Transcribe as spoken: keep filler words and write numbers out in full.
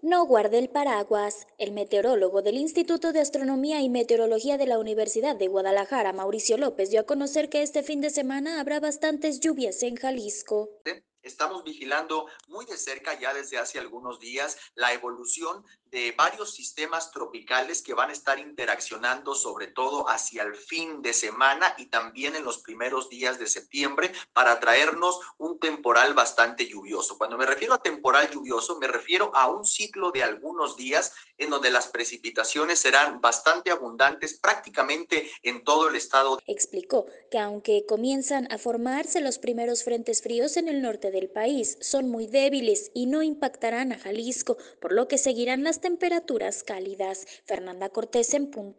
No guarde el paraguas. El meteorólogo del Instituto de Astronomía y Meteorología de la Universidad de Guadalajara, Mauricio López, dio a conocer que este fin de semana habrá bastantes lluvias en Jalisco. Estamos vigilando muy de cerca ya desde hace algunos días la evolución de varios sistemas tropicales que van a estar interaccionando sobre todo hacia el fin de semana y también en los primeros días de septiembre para traernos un temporal bastante lluvioso. Cuando me refiero a temporal lluvioso, me refiero a un ciclo de algunos días en donde las precipitaciones serán bastante abundantes prácticamente en todo el estado. Explicó que aunque comienzan a formarse los primeros frentes fríos en el norte del país, son muy débiles y no impactarán a Jalisco, por lo que seguirán las temperaturas cálidas. Fernanda Cortés en punto.